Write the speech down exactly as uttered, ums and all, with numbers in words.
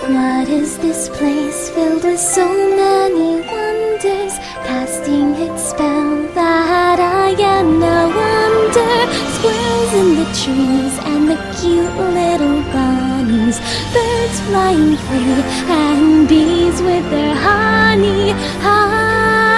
What is this place filled with so many wonders, casting its spell that I am no wonder? Squirrels in the trees and the cute little bunnies, birds flying free and bees with their honey. Ah,